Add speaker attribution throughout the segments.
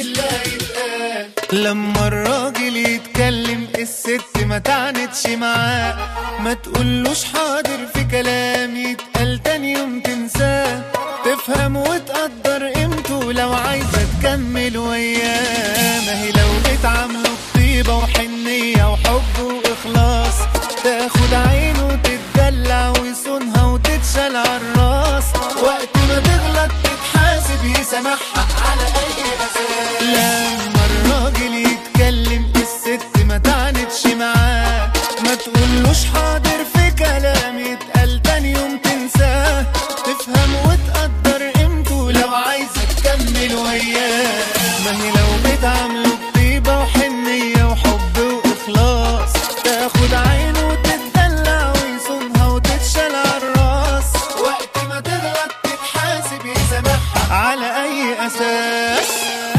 Speaker 1: اللي هيتقال. لما الراجل يتكلم الست ما تعنتش معاه، ما تقولوش حاضر في كلام يتقال تاني يوم تنساه. تفهم وتقدر قيمته لو عايزة تكمل وياه. ما هي لو بتعامله بطيبة وحنية وحب وإخلاص، تاخد عينه وتتدلع ويصونها وتتشال عالراس. وقت ما تغلط تتحاسب يسامحها على أي أساس. لما الراجل يتكلم الست ما تعنتش معاه، ما تقولوش حاضر في كلام يتقال تاني يوم تنساه. تفهم وتقدر قيمته لو عايزة تكمل وياه. ما هي لو بتعامله بطيبة وحنية وحب وإخلاص، تاخد عينه وتتدلع ويصونها وتتشال عالراس. وقت ما تغلط تتحاسب يسامحها على أي أساس.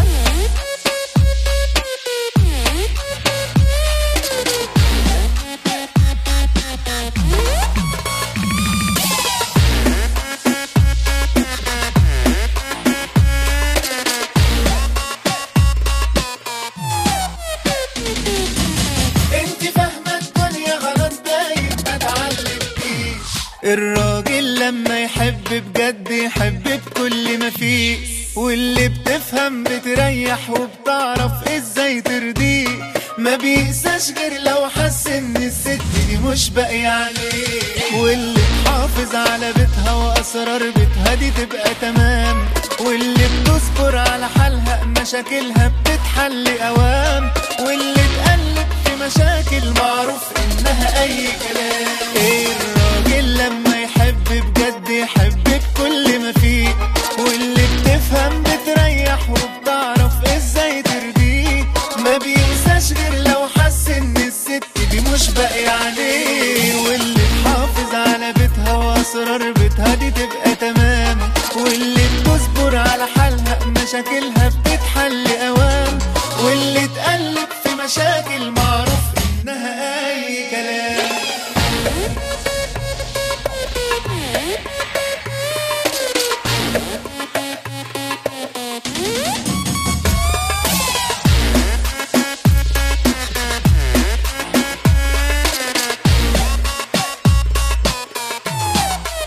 Speaker 1: الراجل لما يحب بجد يحب بكل ما فيه، واللي بتفهم بتريح وبتعرف ازاي ترضيه. ما بيقساش غير لو حس ان الست دي مش باقية عليه. واللي تحافظ على بيتها واسرار بيتها دي تبقى تمام. واللي بتصبر على حالها مشاكلها بتتحل اوام. واللي تقلب في مشاكل معروف انها اي كلام. الراجل لما يحب بجد يحب بكل ما فيه، واللي بتفهم بتريح وبتعرف ازاي ترضيه. ما بينساش غير لو حس ان الست دي مش باقية عليه. واللي تحافظ على بيتها واسرار بيتها دي تبقى تمام. واللي بتصبر على حالها مشاكلها بتتحل اوام. واللي تقلب في مشاكل معروف انها اي كلام.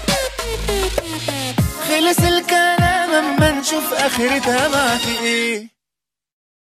Speaker 1: خلص الكلام اما نشوف اخرتها معاكي ايه.